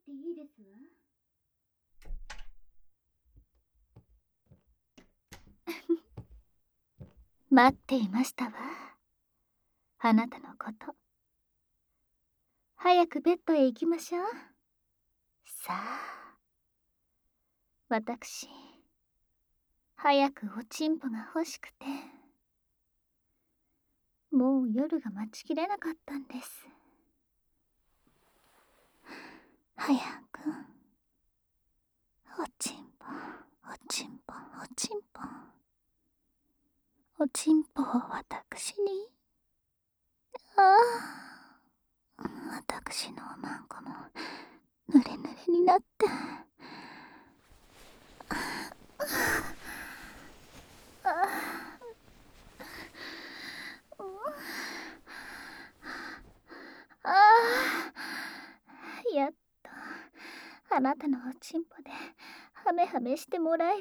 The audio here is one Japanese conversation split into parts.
ていいですわ。待っていましたわ。あなたのこと。早くベッドへ行きましょう。さあ、私、早くおちんぽが欲しくて、もう夜が待ちきれなかったんです。早く、おちんぽ、おちんぽ、おちんぽ。おちんぽを私に。ああ、私のおまんこもぬれぬれになって。ああ、やっとあなたのおちんぽでハメハメしてもらえる。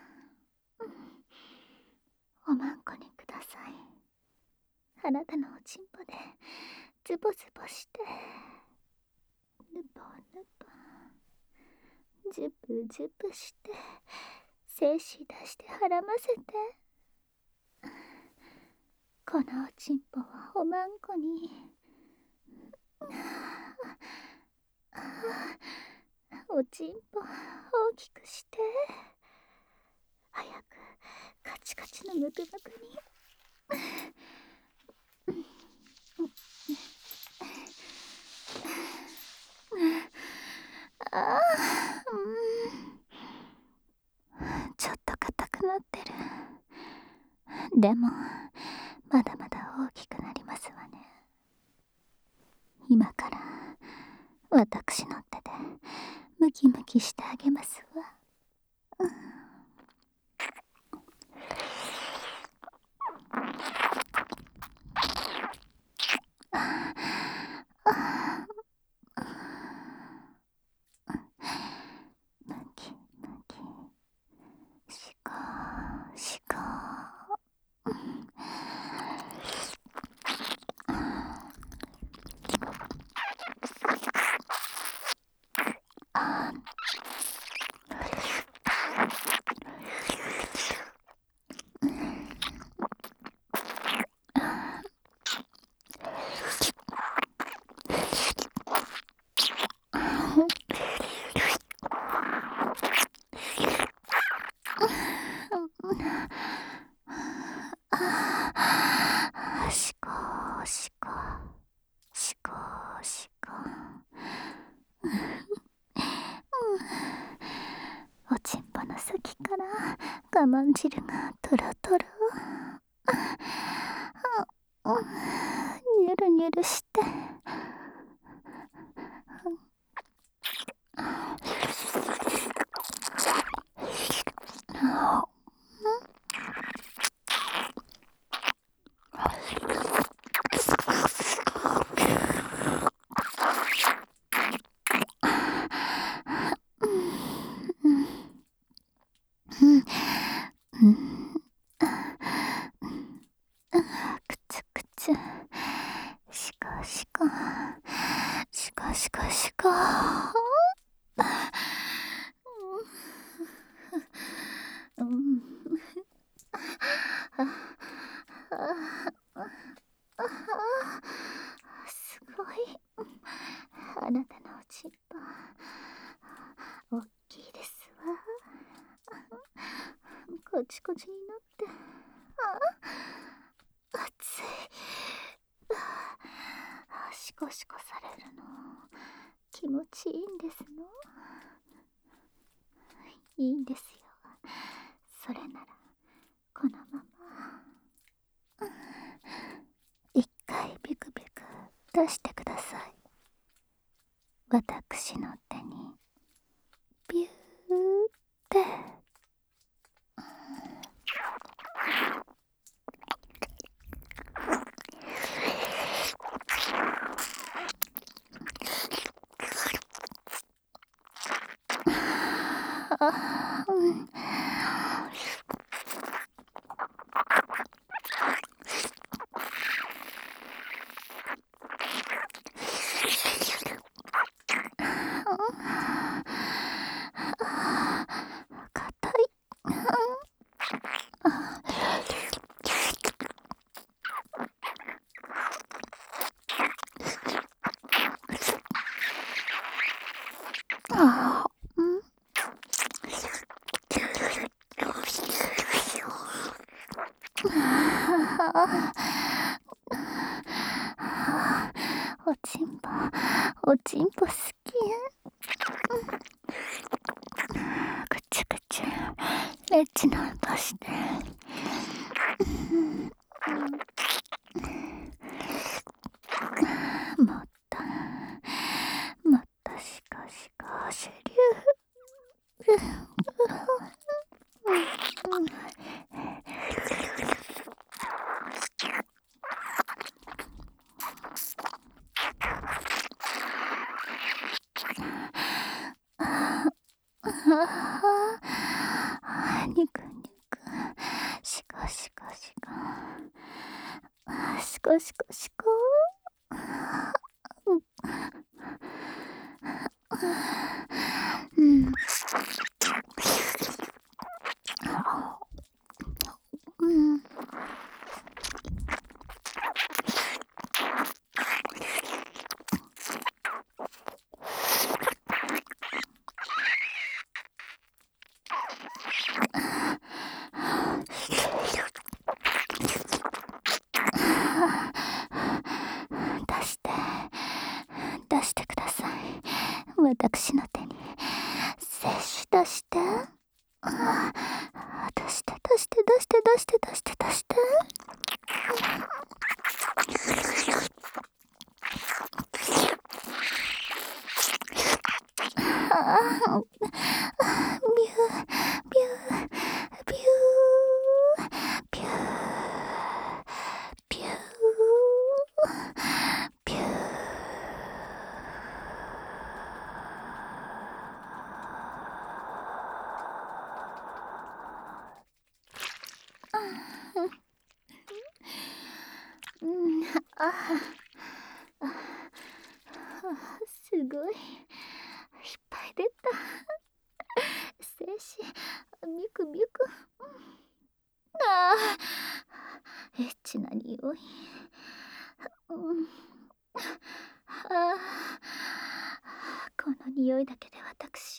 おまんこにください。あなたのおちんぽでズボズボしてぬぽぬぽジュプジュプして精子出してはらませて。このおちんぽをおまんこに。おちんぽ大きくして、早くカチカチのムクムクに。ああ、ちょっと硬くなってる。でもまだまだ大きくなりますわね。今から私の手でムキムキしてあげますわ。ムキムキ、シコシコ。シコシコシコシコ。おちんぽの先から我慢汁がトロトロ。ニュルニュルして。くつくつ、シコシコシコシコシコ。すごい。あなたのおちんぽおっきいですわ。こちこちになって。熱い。シコシコされるの気持ちいいんですの。いいんですよ。それならこのまま一回ビクビク出してください。私の手にビューっておちんぽ、おちんぽ好き。くちゅくちゅ、エッチな音して。もっと、もっとしこしこしゅりゅう。にくにく、しこしこしこ、しこしこしこ。うん。うん。出して、出してください。私の手に精子出して。出して出して出して出して出して出して。ビュービュービュービュービュービュー。うん、すごい。いっぱい出た。精子、ビクビク。エッチな匂い。この匂いだけで私。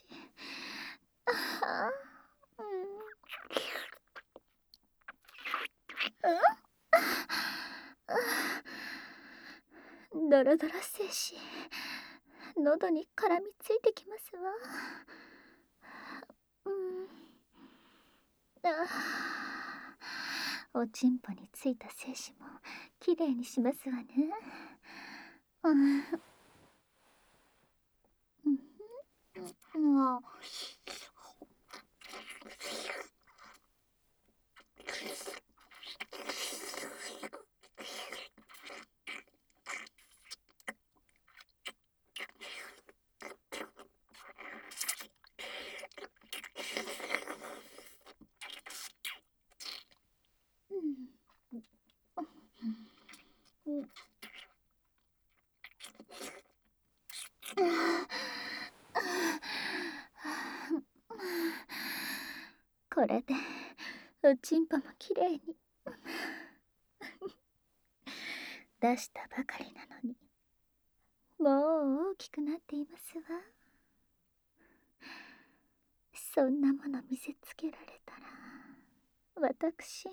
ドロドロ精子、喉に絡みついてきますわ。おちんぽについた精子もきれいにしますわね。これでおちんぽもきれいに出したばかりなのに、もう大きくなっていますわ。そんなもの見せつけられたら、私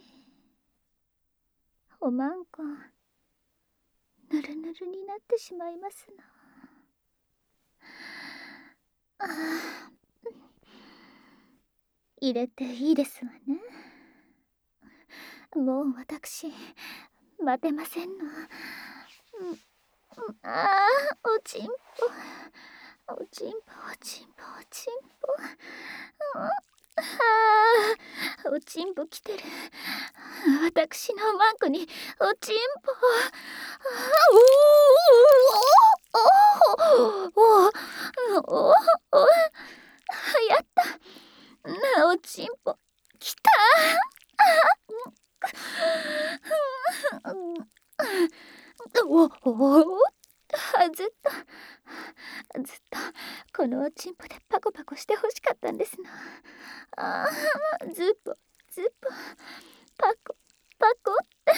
おまんこぬるぬるになってしまいますの。入れていいですわね。もう私待てませんの。おちんぽ、おちんぽ、おちんぽ、おちんぽ。おちんぽ来てる。私のマンコにおちんぽ。やった。おちんぽ来た。ずっとずっとこのおちんぽでパコパコしてほしかったんですの。ズッポズッポパコパコって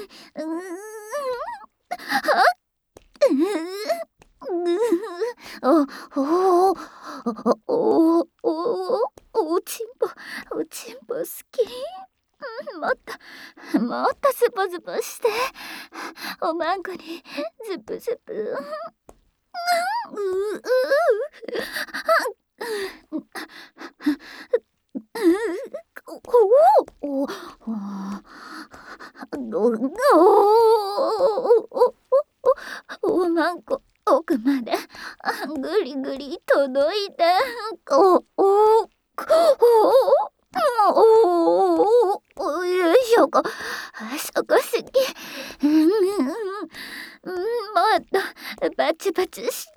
おちんぽ好き。もっとスポスポしておまんこにズプズプ。おまんこ奥までぐりぐり届いて。よいしょこ、そこ好き。もっとバチバチして。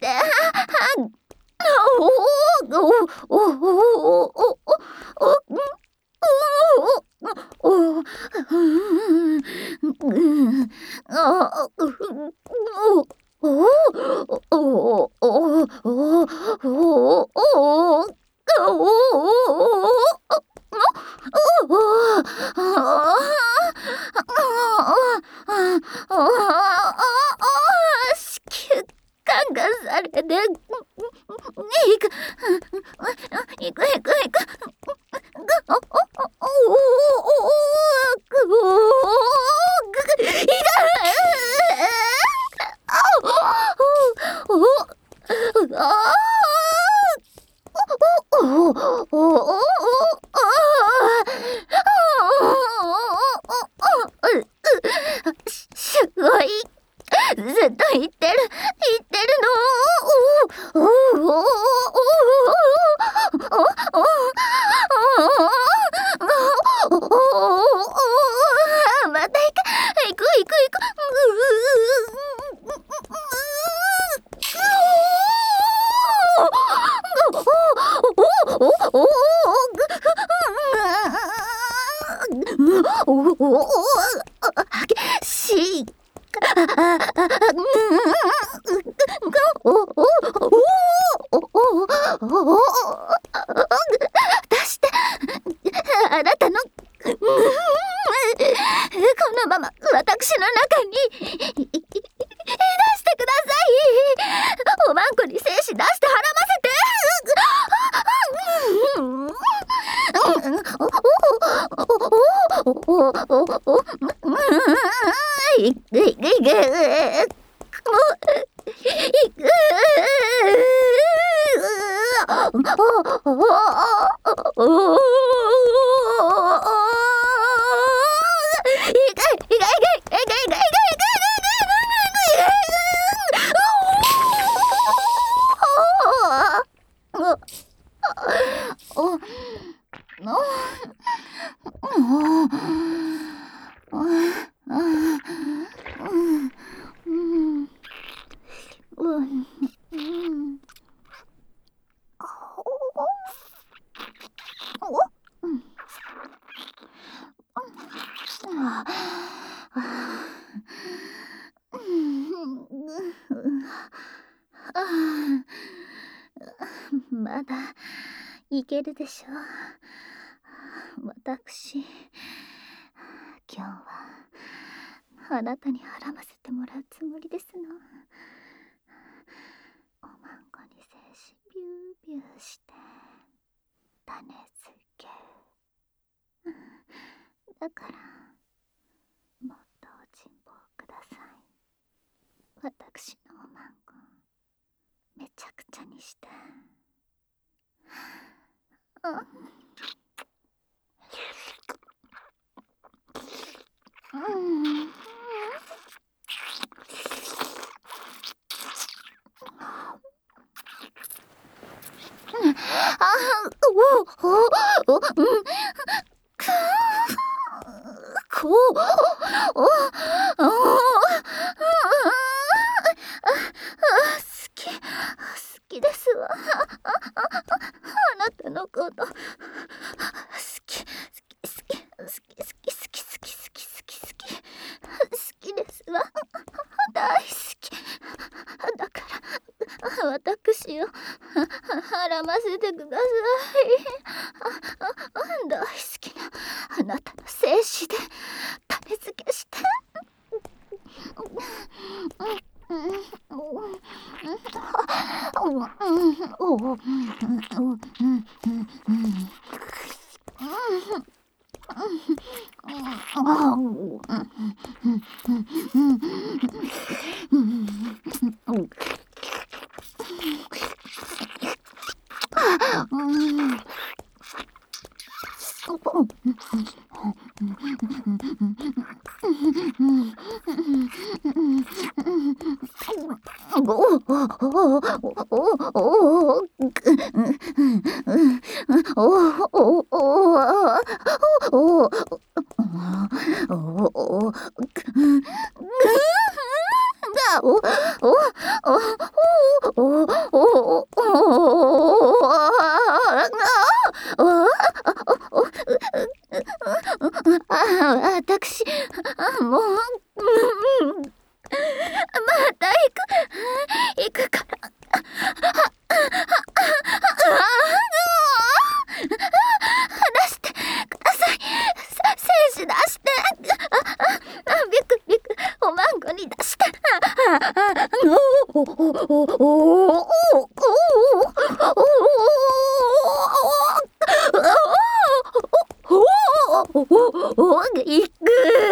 子宮感がされていくすごい。ずっと言ってるの。また行く。出して、あなたのこのまま私の中に出してください。おまんこに精子出してはらませて。いく。まだいけるでしょう。私、今日はあなたにはらませてもらうつもりですの。おまんこに精子ビュービューして種付け。だからもっとおちんぽをください。私のおまんこめちゃくちゃにして。好きですわ。あなたのこと好きですわ。大好きだから私をはらませてください。大好きなあなたの精子で種付けして。 私、もう、また行くから。出してください。精子出して。ビクビク、おまんこに出して。いく。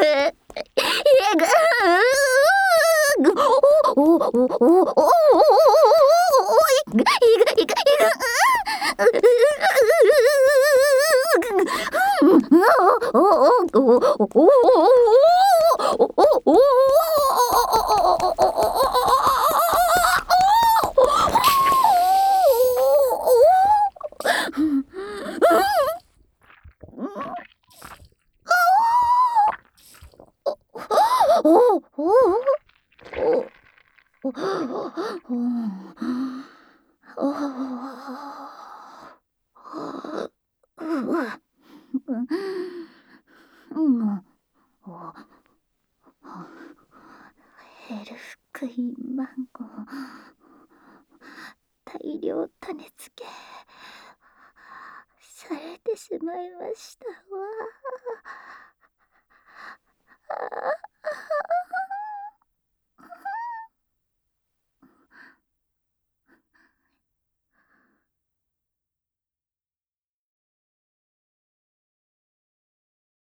エルフクイーンマンゴー、大量種付けされてしまいましたわ。